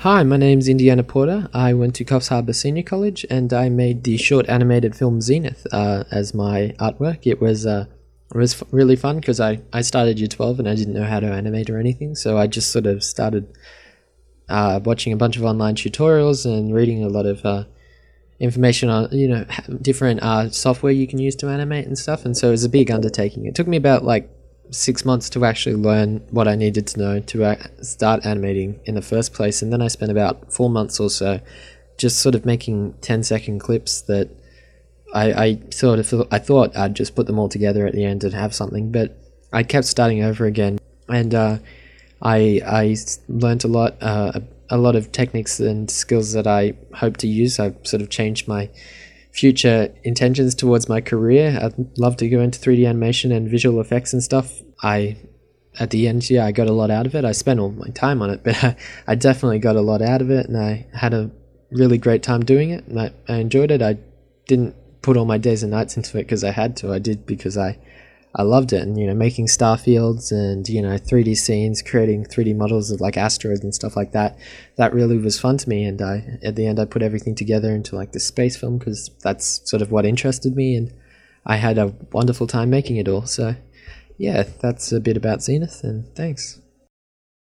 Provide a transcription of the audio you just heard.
Hi, my name's Indiana Porter. I went to Coffs Harbour Senior College and I made the short animated film Zenith as my artwork. It was really fun because I started year 12 and I didn't know how to animate or anything, so I just sort of started watching a bunch of online tutorials and reading a lot of information on different software you can use to animate and stuff. And so it was a big undertaking. It took me about like 6 months to actually learn what I needed to know to start animating in the first place, and then I spent about 4 months or so just sort of making 10-second clips that I thought I'd just put them all together at the end and have something, but I kept starting over again, and I learned a lot of techniques and skills that I hope to use. I've sort of changed my future intentions towards my career. I'd love to go into 3D animation and visual effects and stuff. At the end, yeah, I got a lot out of it. I spent all my time on it, but I definitely got a lot out of it, and I had a really great time doing it, and I enjoyed it. I didn't put all my days and nights into it because I had to. I did because I loved it, and making star fields and 3D scenes, creating 3D models of like asteroids and stuff like that. That really was fun to me, and at the end I put everything together into like this space film because that's sort of what interested me, and I had a wonderful time making it all. So yeah, that's a bit about Zenith, and thanks.